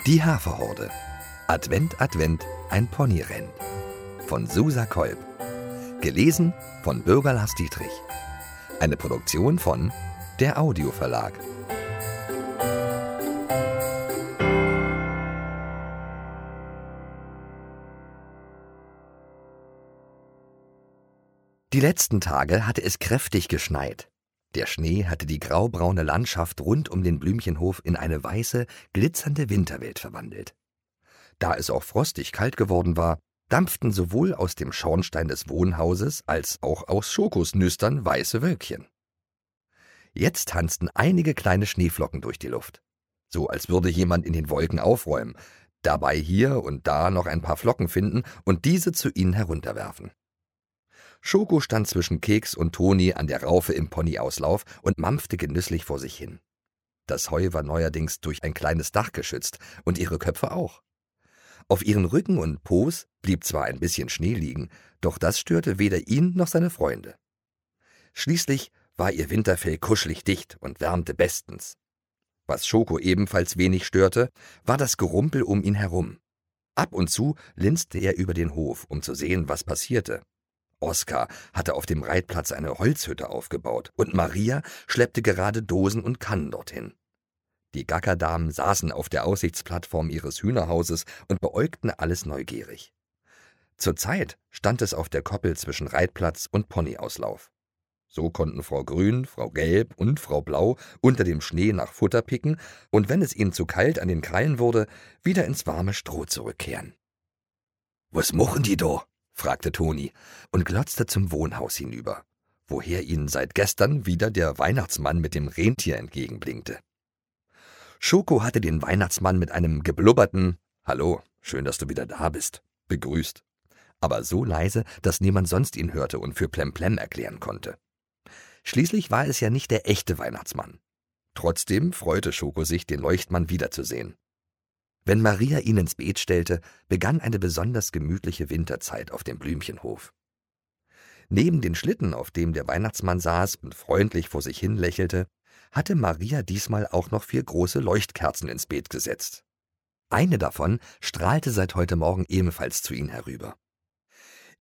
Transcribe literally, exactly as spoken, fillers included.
Die Haferhorde. Advent, Advent, ein Pony rennt. Von Susa Kolb. Gelesen von Bürger Lars Dietrich. Eine Produktion von der Audioverlag. Die letzten Tage hatte es kräftig geschneit. Der Schnee hatte die graubraune Landschaft rund um den Blümchenhof in eine weiße, glitzernde Winterwelt verwandelt. Da es auch frostig kalt geworden war, dampften sowohl aus dem Schornstein des Wohnhauses als auch aus Schokos Nüstern weiße Wölkchen. Jetzt tanzten einige kleine Schneeflocken durch die Luft, so als würde jemand in den Wolken aufräumen, dabei hier und da noch ein paar Flocken finden und diese zu ihnen herunterwerfen. Schoko stand zwischen Keks und Toni an der Raufe im Ponyauslauf und mampfte genüsslich vor sich hin. Das Heu war neuerdings durch ein kleines Dach geschützt und ihre Köpfe auch. Auf ihren Rücken und Po's blieb zwar ein bisschen Schnee liegen, doch das störte weder ihn noch seine Freunde. Schließlich war ihr Winterfell kuschelig dicht und wärmte bestens. Was Schoko ebenfalls wenig störte, war das Gerumpel um ihn herum. Ab und zu linste er über den Hof, um zu sehen, was passierte. Oskar hatte auf dem Reitplatz eine Holzhütte aufgebaut und Maria schleppte gerade Dosen und Kannen dorthin. Die Gackerdamen saßen auf der Aussichtsplattform ihres Hühnerhauses und beäugten alles neugierig. Zurzeit stand es auf der Koppel zwischen Reitplatz und Ponyauslauf. So konnten Frau Grün, Frau Gelb und Frau Blau unter dem Schnee nach Futter picken und wenn es ihnen zu kalt an den Krallen wurde, wieder ins warme Stroh zurückkehren. »Was machen die da?« fragte Toni und glotzte zum Wohnhaus hinüber, woher ihnen seit gestern wieder der Weihnachtsmann mit dem Rentier entgegenblinkte. Schoko hatte den Weihnachtsmann mit einem geblubberten »Hallo, schön, dass du wieder da bist« begrüßt, aber so leise, dass niemand sonst ihn hörte und für Plemplem erklären konnte. Schließlich war es ja nicht der echte Weihnachtsmann. Trotzdem freute Schoko sich, den Leuchtmann wiederzusehen. Wenn Maria ihn ins Beet stellte, begann eine besonders gemütliche Winterzeit auf dem Blümchenhof. Neben den Schlitten, auf dem der Weihnachtsmann saß und freundlich vor sich hin lächelte, hatte Maria diesmal auch noch vier große Leuchtkerzen ins Beet gesetzt. Eine davon strahlte seit heute Morgen ebenfalls zu ihnen herüber.